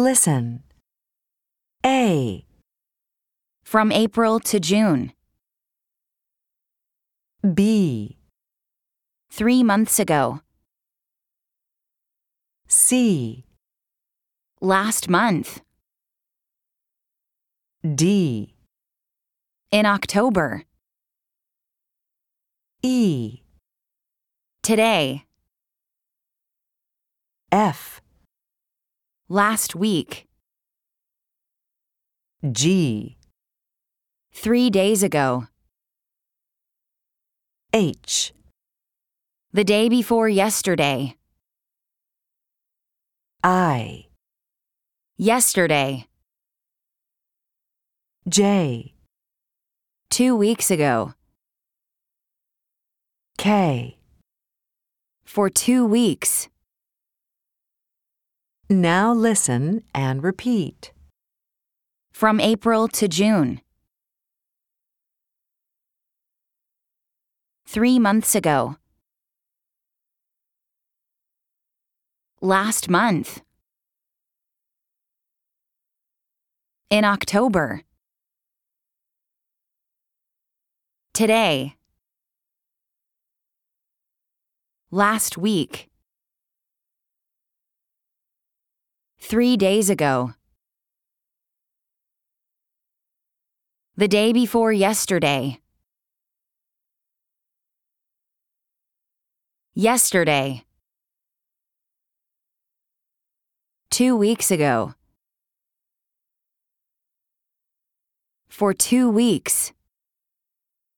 Listen. A, From April to June. B, 3 months ago. C, Last month. D, In October. E, Today. F, Last week. G, 3 days ago. H, The day before yesterday. I, Yesterday. J, 2 weeks ago. K. For 2 weeks. Now listen and repeat. From April to June. 3 months ago. Last month. In October. Today. Last week. 3 days ago. The day before yesterday. Yesterday. 2 weeks ago. For 2 weeks.